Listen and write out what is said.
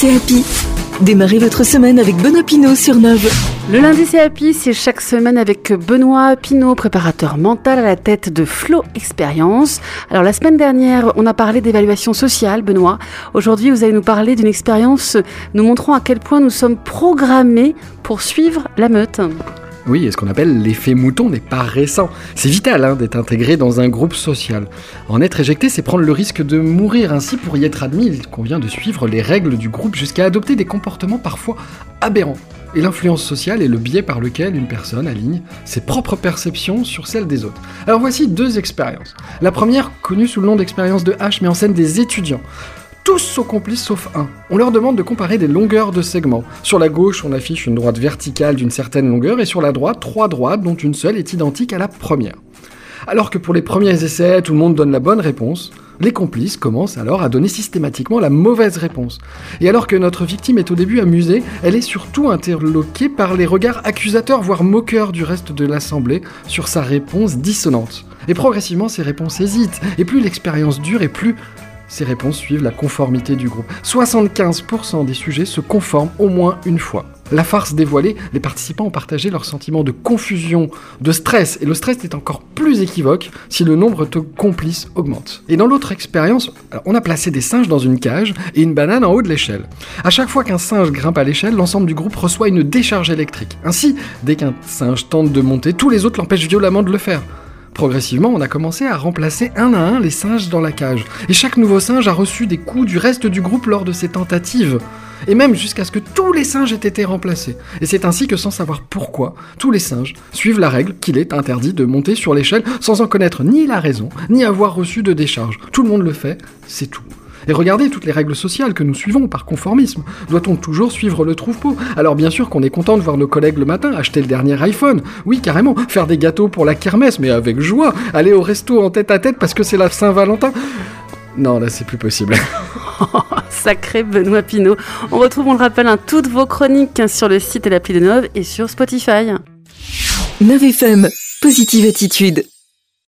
c'est Happy. Démarrez votre semaine avec Benoît Pinault sur Neuve. Le lundi c'est Happy, c'est chaque semaine avec Benoît Pinault, préparateur mental à la tête de Flow Expérience. Alors la semaine dernière, on a parlé d'évaluation sociale, Benoît. Aujourd'hui, vous allez nous parler d'une expérience nous montrant à quel point nous sommes programmés pour suivre la meute. Oui, et ce qu'on appelle l'effet mouton n'est pas récent. C'est vital d'être intégré dans un groupe social. En être éjecté, c'est prendre le risque de mourir. Ainsi, pour y être admis, il convient de suivre les règles du groupe jusqu'à adopter des comportements parfois aberrants. Et l'influence sociale est le biais par lequel une personne aligne ses propres perceptions sur celles des autres. Alors voici 2 expériences. La première, connue sous le nom d'expérience de H, met en scène des étudiants. Tous sont complices sauf un. On leur demande de comparer des longueurs de segments. Sur la gauche, on affiche une droite verticale d'une certaine longueur et sur la droite, 3 droites dont une seule est identique à la première. Alors que pour les premiers essais, tout le monde donne la bonne réponse, les complices commencent alors à donner systématiquement la mauvaise réponse. Et alors que notre victime est au début amusée, elle est surtout interloquée par les regards accusateurs, voire moqueurs du reste de l'assemblée sur sa réponse dissonante. Et progressivement, ces réponses hésitent, et plus l'expérience dure, et plus ces réponses suivent la conformité du groupe. 75% des sujets se conforment au moins une fois. La farce dévoilée, les participants ont partagé leur sentiment de confusion, de stress, et le stress est encore plus équivoque si le nombre de complices augmente. Et dans l'autre expérience, on a placé des singes dans une cage et une banane en haut de l'échelle. À chaque fois qu'un singe grimpe à l'échelle, l'ensemble du groupe reçoit une décharge électrique. Ainsi, dès qu'un singe tente de monter, tous les autres l'empêchent violemment de le faire. Progressivement, on a commencé à remplacer un à un les singes dans la cage. Et chaque nouveau singe a reçu des coups du reste du groupe lors de ses tentatives. Et même jusqu'à ce que tous les singes aient été remplacés. Et c'est ainsi que, sans savoir pourquoi, tous les singes suivent la règle qu'il est interdit de monter sur l'échelle sans en connaître ni la raison, ni avoir reçu de décharge. Tout le monde le fait, c'est tout. Et regardez toutes les règles sociales que nous suivons par conformisme. Doit-on toujours suivre le troupeau ? Alors bien sûr qu'on est content de voir nos collègues le matin acheter le dernier iPhone. Oui, carrément, faire des gâteaux pour la kermesse, mais avec joie. Aller au resto en tête à tête parce que c'est la Saint-Valentin. Non, là c'est plus possible. Sacré Benoît Pinault. On retrouve, on le rappelle, toutes vos chroniques sur le site et l'appli de Neuve et sur Spotify. Neuve FM, positive attitude.